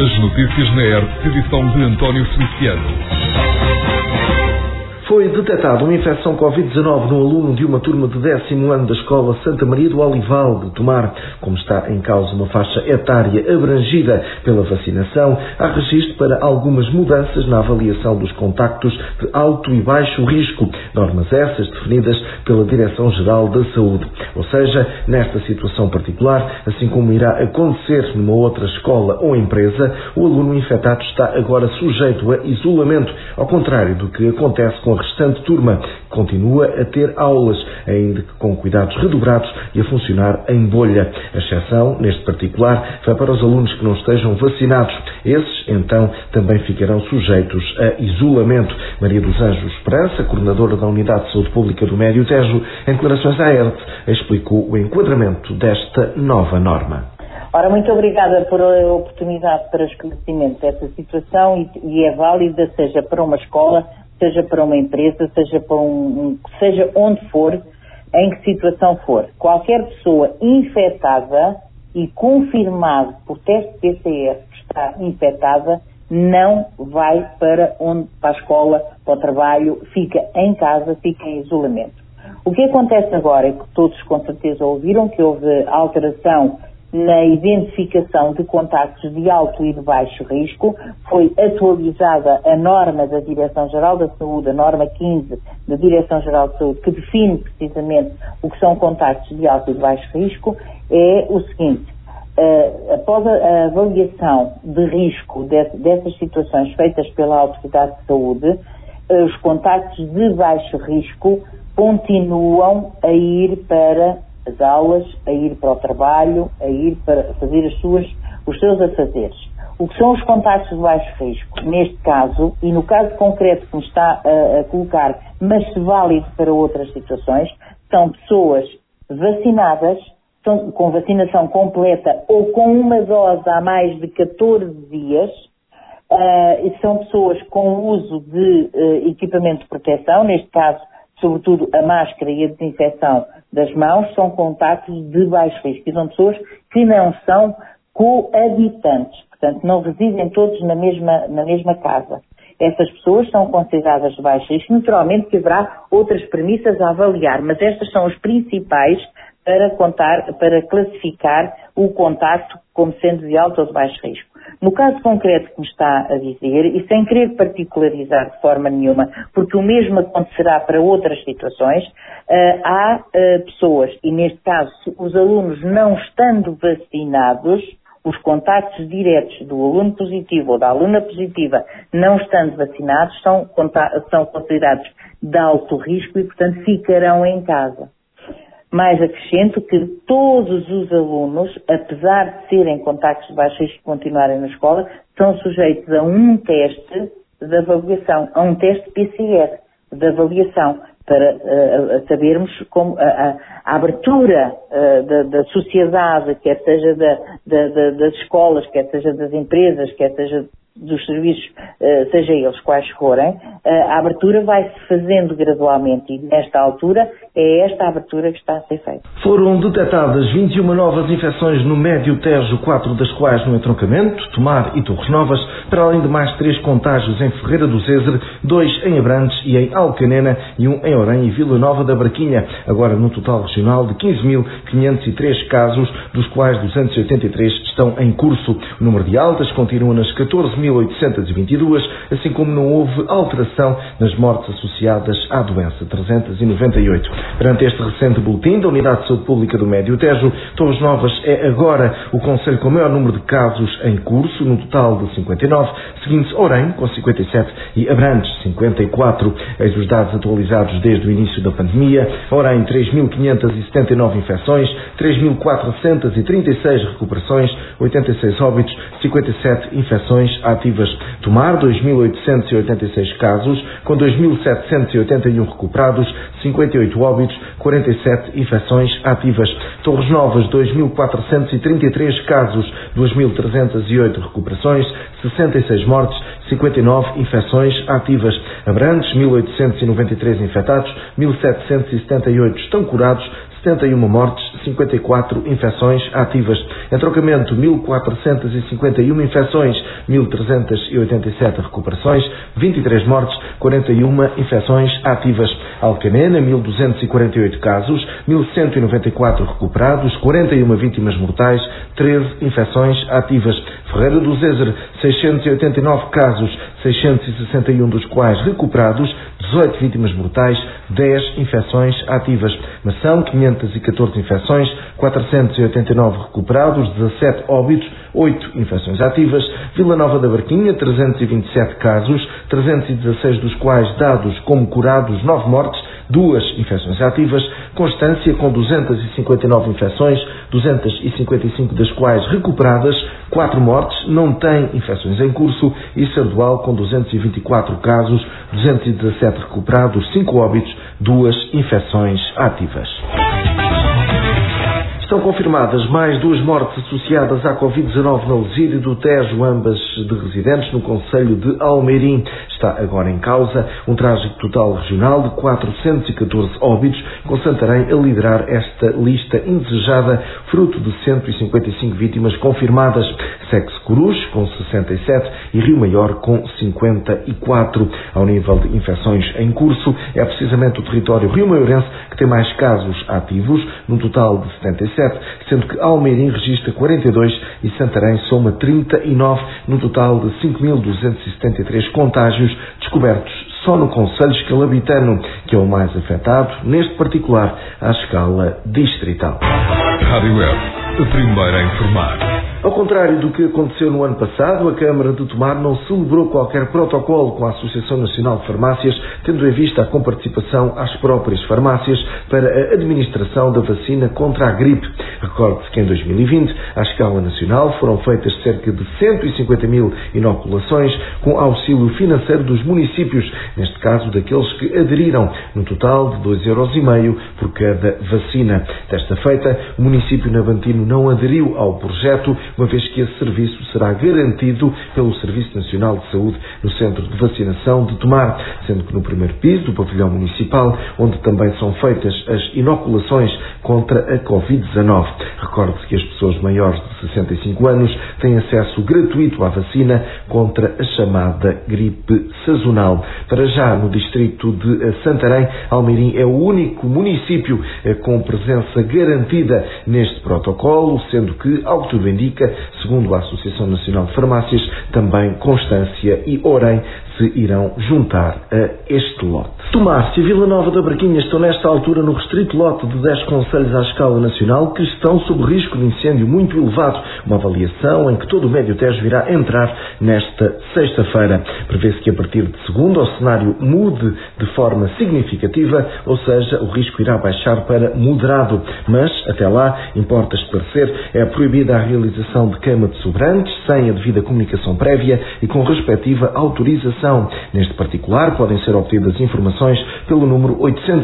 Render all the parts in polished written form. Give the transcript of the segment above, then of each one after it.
As notícias na ERP, edição de António Feliciano. Foi detectada uma infecção Covid-19 no aluno de uma turma de 10º ano da Escola Santa Maria do Olival de Tomar. Como está em causa uma faixa etária abrangida pela vacinação, há registro para algumas mudanças na avaliação dos contactos de alto e baixo risco, normas essas definidas pela Direção-Geral da Saúde. Ou seja, nesta situação particular, assim como irá acontecer numa outra escola ou empresa, o aluno infectado está agora sujeito a isolamento, ao contrário do que acontece com a restante turma, que continua a ter aulas, ainda que com cuidados redobrados e a funcionar em bolha. A exceção, neste particular, vai para os alunos que não estejam vacinados. Esses, então, também ficarão sujeitos a isolamento. Maria dos Anjos Esperança, coordenadora da Unidade de Saúde Pública do Médio Tejo, em declarações à ERT, explicou o enquadramento desta nova norma. Ora, muito obrigada por a oportunidade para esclarecimento dessa situação e é válida seja para uma escola, seja para uma empresa, seja onde for, em que situação for. Qualquer pessoa infectada e confirmado por teste PCR que está infectada, não vai para a escola, para o trabalho, fica em casa, fica em isolamento. O que acontece agora é que todos com certeza ouviram que houve alteração na identificação de contactos de alto e de baixo risco. Foi atualizada a norma da Direção-Geral da Saúde, a norma 15 da Direção-Geral da Saúde, que define precisamente o que são contactos de alto e de baixo risco. É o seguinte: após a avaliação de risco dessas situações feitas pela Autoridade de Saúde, os contactos de baixo risco continuam a ir para as aulas, a ir para o trabalho, a ir para fazer os seus afazeres. O que são os contactos de baixo risco? Neste caso, e no caso concreto que me está a colocar, mas válido para outras situações, são pessoas vacinadas, com vacinação completa ou com uma dose há mais de 14 dias, são pessoas com uso de equipamento de proteção, neste caso, sobretudo a máscara e a desinfecção das mãos, são contactos de baixo risco. E são pessoas que não são coabitantes, portanto não residem todos na mesma casa. Essas pessoas são consideradas de baixo risco. Naturalmente que haverá outras premissas a avaliar, mas estas são as principais para classificar o contacto como sendo de alto ou de baixo risco. No caso concreto que me está a dizer, e sem querer particularizar de forma nenhuma, porque o mesmo acontecerá para outras situações, há pessoas, e neste caso os alunos não estando vacinados, os contactos diretos do aluno positivo ou da aluna positiva não estando vacinados são considerados de alto risco e, portanto, ficarão em casa. Mais acrescento que todos os alunos, apesar de serem contactos de baixo risco e continuarem na escola, são sujeitos a um teste de avaliação, a um teste PCR de avaliação, para sabermos como a abertura da sociedade, quer seja das escolas, quer seja das empresas, quer seja dos serviços, seja eles quais forem, a abertura vai-se fazendo gradualmente e nesta altura é esta a abertura que está a ser feita. Foram detectadas 21 novas infecções no Médio Tejo, 4 das quais no entroncamento, Tomar e Torres Novas, para além de mais 3 contágios em Ferreira do Zezer, 2 em Abrantes e em Alcanena e 1 em Orém e Vila Nova da Barquinha, agora no total regional de 15.503 casos, dos quais 283 estão em curso. O número de altas continua nas 14.822, assim como não houve alteração nas mortes associadas à doença, 398. Perante este recente boletim da Unidade de Saúde Pública do Médio Tejo, Torres Novas é agora o concelho com o maior número de casos em curso, no total de 59, seguindo-se Orém, com 57, e Abrantes, 54. Eis os dados atualizados desde o início da pandemia. Orém, 3.579 infecções, 3.436 recuperações, 86 óbitos, 57 infecções ativas. Tomar, 2.886 casos, com 2.781 recuperados, 58 óbitos, 47 infecções ativas. Torres Novas, 2.433 casos, 2.308 recuperações, 66 mortes, 59 infecções ativas. Abrantes, 1.893 infectados, 1.778 estão curados, 71 mortes, 54 infecções ativas. Entroncamento, 1.451 infecções, 1.387 recuperações, 23 mortes, 41 infecções ativas. Alcanena, 1.248 casos, 1.194 recuperados, 41 vítimas mortais, 13 infecções ativas. Ferreira do Zezer, 689 casos, 661 dos quais recuperados, 18 vítimas mortais, 10 infecções ativas. Mação, 514 infecções, 489 recuperados, 17 óbitos, 8 infecções ativas. Vila Nova da Barquinha, 327 casos, 316 dos quais dados como curados, 9 mortes, 2 infecções ativas. Constância, com 259 infecções, 255 das quais recuperadas, 4 mortes, não tem infecções em curso. E Sardual, com 224 casos, 217 recuperados, 5 óbitos, 2 infecções ativas. Estão confirmadas mais 2 mortes associadas à Covid-19 na Lesíria do Tejo, ambas de residentes no concelho de Almeirim. Está agora em causa um trágico total regional de 414 óbitos, com Santarém a liderar esta lista indesejada, fruto de 155 vítimas confirmadas. Segue-se Corus, com 67, e Rio Maior, com 54. Ao nível de infecções em curso, é precisamente o território rio-maiorense que tem mais casos ativos, num total de 77, sendo que Almeirim registra 42 e Santarém soma 39, no total de 5.273 contágios descobertos só no concelho escalabitano, que é o mais afetado, neste particular, à escala distrital. Rádio Web, a primeira a informar. Ao contrário do que aconteceu no ano passado, a Câmara de Tomar não celebrou qualquer protocolo com a Associação Nacional de Farmácias, tendo em vista a comparticipação às próprias farmácias para a administração da vacina contra a gripe. Recorde-se que em 2020, à escala nacional, foram feitas cerca de 150 mil inoculações com auxílio financeiro dos municípios, neste caso daqueles que aderiram, no total de 2,5 € por cada vacina. Desta feita, o município navantino não aderiu ao projeto, uma vez que esse serviço será garantido pelo Serviço Nacional de Saúde no Centro de Vacinação de Tomar, sendo que no primeiro piso do pavilhão municipal, onde também são feitas as inoculações contra a Covid-19. Recorde-se que as pessoas maiores de 65 anos têm acesso gratuito à vacina contra a chamada gripe sazonal. Para já, no distrito de Santarém, Almeirim é o único município com presença garantida neste protocolo, sendo que, ao que tudo indica, segundo a Associação Nacional de Farmácias, também Constância e Orem se irão juntar a este lote. Tomar e Vila Nova da Barquinha estão nesta altura no restrito lote de 10 concelhos à escala nacional que estão sob risco de incêndio muito elevado, uma avaliação em que todo o Médio Tejo irá entrar nesta sexta-feira. Prevê-se que a partir de segunda o cenário mude de forma significativa, ou seja, o risco irá baixar para moderado, mas até lá, importa esclarecer, é proibida a realização de queima de sobrantes sem a devida comunicação prévia e com respectiva autorização. Neste particular, podem ser obtidas informações pelo número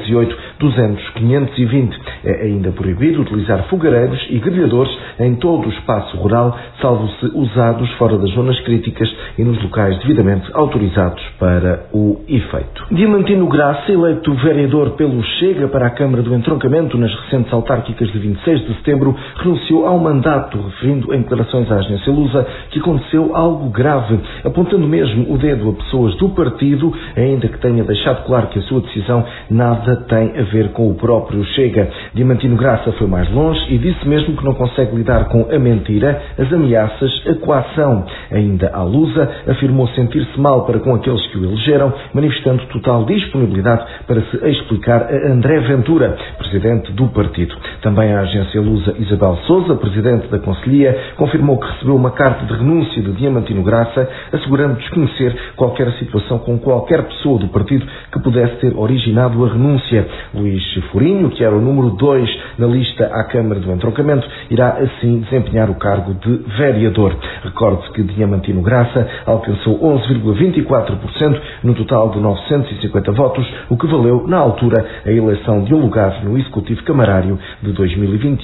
808-200-520. É ainda proibido utilizar fogareiros e grelhadores em todo o espaço rural, salvo-se usados fora das zonas críticas e nos locais devidamente autorizados para o efeito. Diamantino Graça, eleito vereador pelo Chega para a Câmara do Entroncamento nas recentes autárquicas de 26 de setembro, renunciou ao mandato, referindo em declarações à agência Lusa que aconteceu algo grave, apontando mesmo o dedo a pessoas do partido, ainda que tenha deixado claro que a sua decisão nada tem a ver com o próprio Chega. Diamantino Graça foi mais longe e disse mesmo que não consegue lidar com a mentira, as ameaças, a coação. Ainda à Lusa, afirmou sentir-se mal para com aqueles que o elegeram, manifestando total disponibilidade para se explicar a André Ventura, presidente do partido. Também a agência Lusa Isabel Sousa, presidente da Conselhia, confirmou que recebeu uma carta de renúncia de Diamantino Graça, assegurando desconhecer qualquer situação com qualquer pessoa do partido que pudesse ter originado a renúncia. Luís Furinho, que era o número 2 na lista à Câmara do Entroncamento, irá assim desempenhar o cargo de vereador. Recorde-se que Diamantino Graça alcançou 11,24% no total de 950 votos, o que valeu, na altura, a eleição de um lugar no Executivo Camarário de 2021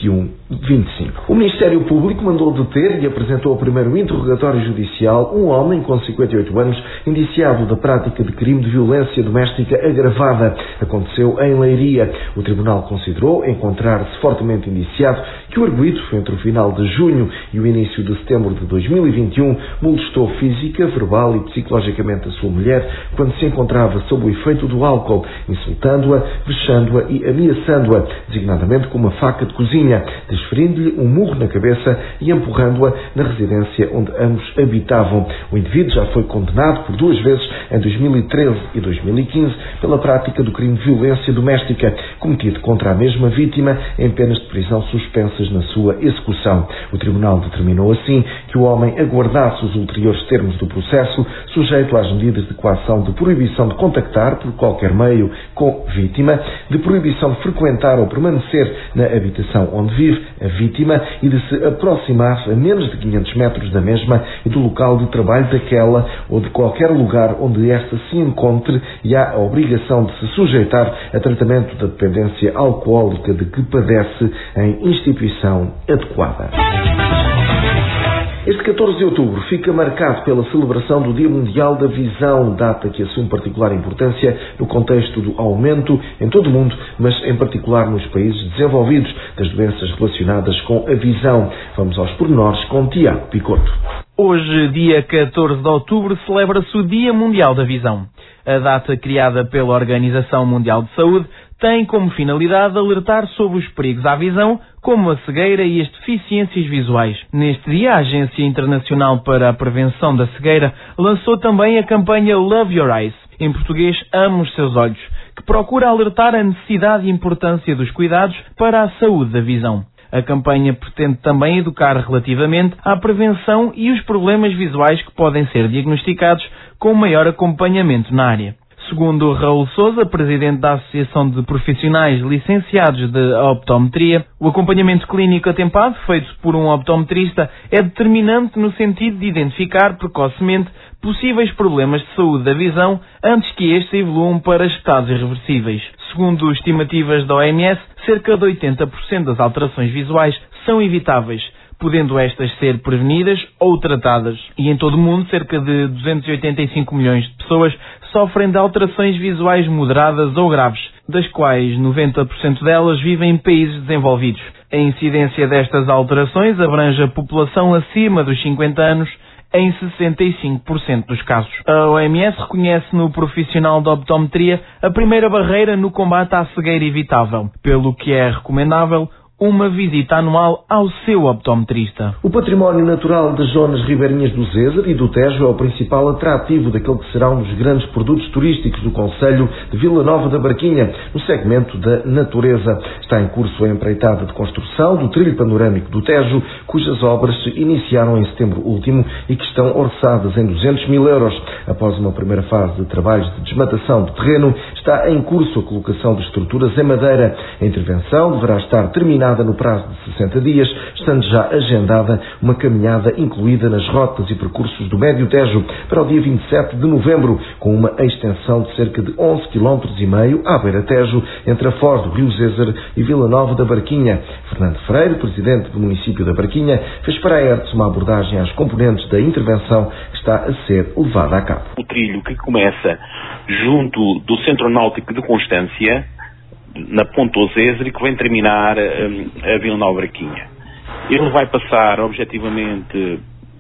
2025. O Ministério Público mandou deter e apresentou ao primeiro interrogatório judicial um homem com 58 anos indiciado da prática de crime de violência doméstica agravada. Aconteceu em Leiria. O Tribunal considerou encontrar-se fortemente indiciado que o arguido, entre o final de junho e o início de setembro de 2021, molestou física, verbal e psicologicamente a sua mulher quando se encontrava sob o efeito do álcool, insultando-a, vexando-a e ameaçando-a, designadamente com uma faca de cozinha, desferindo-lhe um murro na cabeça e empurrando-a na residência onde ambos habitavam. O indivíduo já foi condenado por 2 vezes, em 2013 e 2015, pela prática do crime de violência doméstica, cometido contra a mesma vítima, em penas de prisão suspensas na sua execução. O Tribunal determinou assim que o homem aguardasse os ulteriores termos do processo, sujeito às medidas de coação de proibição de contactar por qualquer meio com vítima, de proibição de frequentar ou permanecer na habitação onde vive a vítima e de se aproximar a menos de 500 metros da mesma e do local de trabalho daquela ou de qualquer lugar onde esta se encontre, e há a obrigação de se sujeitar a tratamento da dependência alcoólica de que padece em instituição adequada. Este 14 de outubro fica marcado pela celebração do Dia Mundial da Visão, data que assume particular importância no contexto do aumento em todo o mundo, mas em particular nos países desenvolvidos, das doenças relacionadas com a visão. Vamos aos pormenores com Tiago Picoto. Hoje, dia 14 de outubro, celebra-se o Dia Mundial da Visão. A data criada pela Organização Mundial de Saúde tem como finalidade alertar sobre os perigos à visão, como a cegueira e as deficiências visuais. Neste dia, a Agência Internacional para a Prevenção da Cegueira lançou também a campanha Love Your Eyes, em português Ame os Seus Olhos, que procura alertar a necessidade e importância dos cuidados para a saúde da visão. A campanha pretende também educar relativamente à prevenção e os problemas visuais que podem ser diagnosticados com maior acompanhamento na área. Segundo Raul Sousa, presidente da Associação de Profissionais Licenciados de Optometria, o acompanhamento clínico atempado, feito por um optometrista, é determinante no sentido de identificar precocemente possíveis problemas de saúde da visão antes que estes evoluam para estados irreversíveis. Segundo estimativas da OMS, cerca de 80% das alterações visuais são evitáveis, podendo estas ser prevenidas ou tratadas. E em todo o mundo, cerca de 285 milhões de pessoas sofrem de alterações visuais moderadas ou graves, das quais 90% delas vivem em países desenvolvidos. A incidência destas alterações abrange a população acima dos 50 anos em 65% dos casos. A OMS reconhece no profissional de optometria a primeira barreira no combate à cegueira evitável, pelo que é recomendável uma visita anual ao seu optometrista. O património natural das zonas ribeirinhas do Zézer e do Tejo é o principal atrativo daquele que será um dos grandes produtos turísticos do concelho de Vila Nova da Barquinha, no segmento da natureza. Está em curso a empreitada de construção do trilho panorâmico do Tejo, cujas obras se iniciaram em setembro último e que estão orçadas em 200 mil euros. Após uma primeira fase de trabalhos de desmatação do terreno, está em curso a colocação de estruturas em madeira. A intervenção deverá estar terminada no prazo de 60 dias, estando já agendada uma caminhada incluída nas rotas e percursos do Médio Tejo para o dia 27 de novembro, com uma extensão de cerca de 11,5 km à beira Tejo, entre a Foz do Rio Zézer e Vila Nova da Barquinha. Fernando Freire, presidente do município da Barquinha, fez para a ERTS uma abordagem às componentes da intervenção que está a ser levada a cabo. O trilho que começa junto do Centro Náutico de Constância, na Ponta Zézer, e que vem terminar a Vila Nova Barquinha. Ele vai passar objetivamente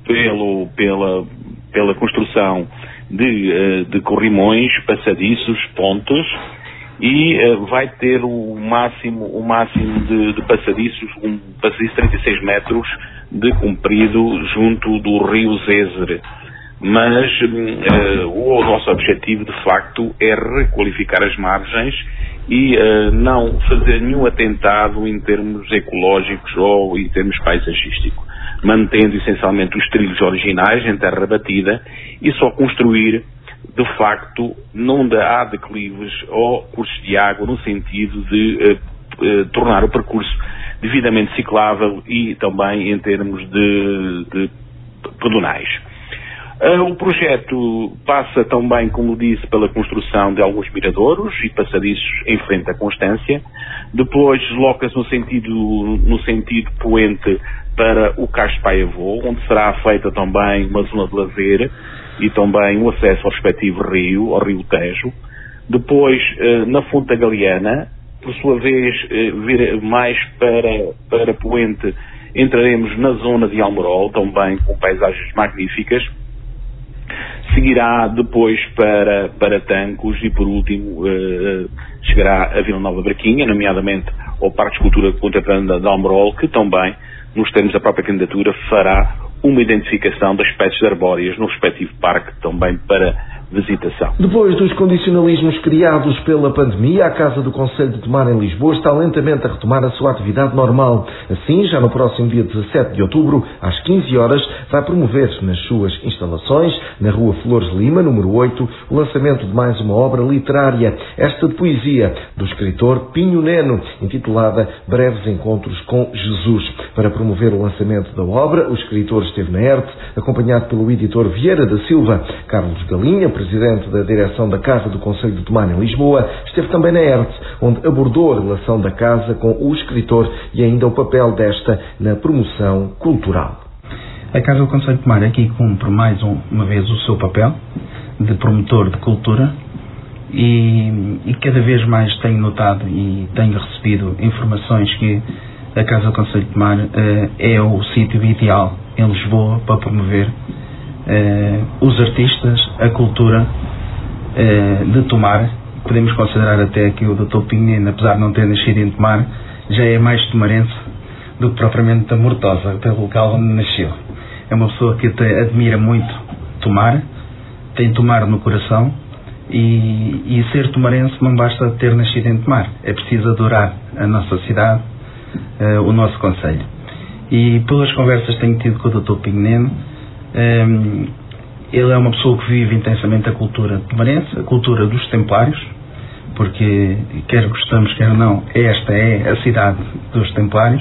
pela construção de corrimões, passadiços, pontes, e vai ter o máximo de passadiços, um passadiço de 36 metros de comprido junto do Rio Zézer. Mas o nosso objetivo, de facto, é requalificar as margens e não fazer nenhum atentado em termos ecológicos ou em termos paisagísticos, mantendo essencialmente os trilhos originais em terra batida e só construir, de facto, onde há declives ou cursos de água, no sentido de tornar o percurso devidamente ciclável e também em termos de pedonais. O projeto passa também, como disse, pela construção de alguns miradouros e passadiços em frente à Constância. Depois desloca-se no sentido poente para o Cais de Paiavô, onde será feita também uma zona de lazer e também o acesso ao respectivo rio, ao rio Tejo. Depois, na Fonte Galeana, por sua vez, vir mais para poente, entraremos na zona de Almorol, também com paisagens magníficas. Seguirá depois para Tancos e, por último, chegará a Vila Nova Braquinha, nomeadamente ao Parque de Escultura Contemporânea de Almorol, que também, nos termos da própria candidatura, fará uma identificação das espécies arbóreas no respectivo parque, também para visitação. Depois dos condicionalismos criados pela pandemia, a Casa do Conselho de Tomar em Lisboa está lentamente a retomar a sua atividade normal. Assim, já no próximo dia 17 de outubro, às 15 horas, vai promover nas suas instalações, na Rua Flores Lima, número 8, o lançamento de mais uma obra literária, esta de poesia, do escritor Pinho Neno, intitulada Breves Encontros com Jesus. Para promover o lançamento da obra, o escritor esteve na ERTE, acompanhado pelo editor Vieira da Silva. Carlos Galinha, presidente da direção da Casa do Conselho de Tomar em Lisboa, esteve também na ERTE, onde abordou a relação da Casa com o escritor e ainda o papel desta na promoção cultural. A Casa do Conselho de Tomar aqui cumpre mais uma vez o seu papel de promotor de cultura e cada vez mais tenho notado e tenho recebido informações que a Casa do Conselho de Tomar é o sítio ideal em Lisboa para promover os artistas, a cultura de Tomar. Podemos considerar até que o Dr. Pinho Neno, apesar de não ter nascido em Tomar, já é mais tomarense do que propriamente da Mortosa, pelo local onde nasceu. É uma pessoa que admira muito Tomar, tem Tomar no coração e ser tomarense não basta ter nascido em Tomar, é preciso adorar a nossa cidade, o nosso concelho. E pelas conversas que tenho tido com o Dr. Pinho Neno, ele é uma pessoa que vive intensamente a cultura tomarense, a cultura dos templários, porque quer gostamos, quer não, esta é a cidade dos templários,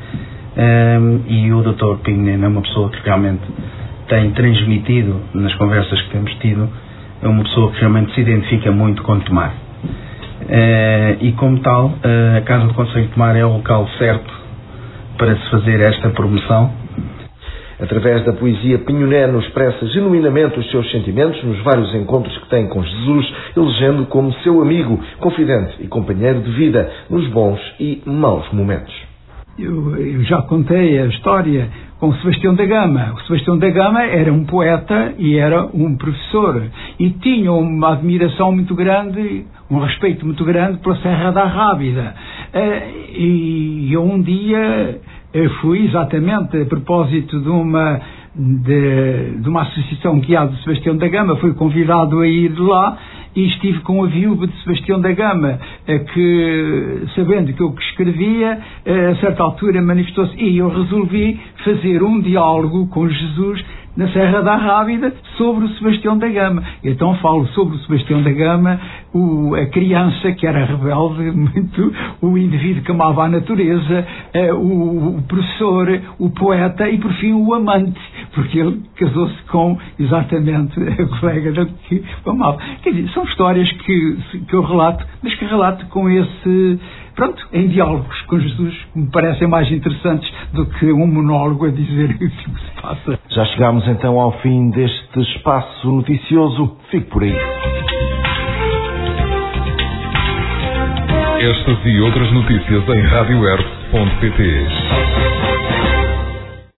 e o Dr. Pinho Neno é uma pessoa que realmente tem transmitido, nas conversas que temos tido, é uma pessoa que realmente se identifica muito com Tomar. E como tal, a Casa do Conselho de Tomar é o local certo para se fazer esta promoção. Através da poesia, Pinho Neno expressa genuinamente os seus sentimentos nos vários encontros que tem com Jesus, elegendo como seu amigo, confidente e companheiro de vida nos bons e maus momentos. Eu já contei a história com o Sebastião da Gama. O Sebastião da Gama era um poeta e era um professor e tinha uma admiração muito grande, um respeito muito grande pela Serra da Rábida. E eu um dia fui exatamente a propósito de uma associação guiada de Sebastião da Gama, fui convidado a ir lá e estive com a viúva de Sebastião da Gama, que, sabendo que eu escrevia, a certa altura manifestou-se e eu resolvi fazer um diálogo com Jesus na Serra da Rábida sobre o Sebastião da Gama. Então falo sobre o Sebastião da Gama, a criança que era rebelde, muito, o indivíduo que amava a natureza, o professor, o poeta e por fim o amante, porque ele casou-se com exatamente a colega que o amava. Quer dizer, são histórias que eu relato, mas que relato com esse... Pronto, em diálogos com Jesus, que me parecem mais interessantes do que um monólogo a dizer o que se passa. Já chegámos então ao fim deste espaço noticioso. Fique por aí. Estas e outras notícias em radioerp.pt.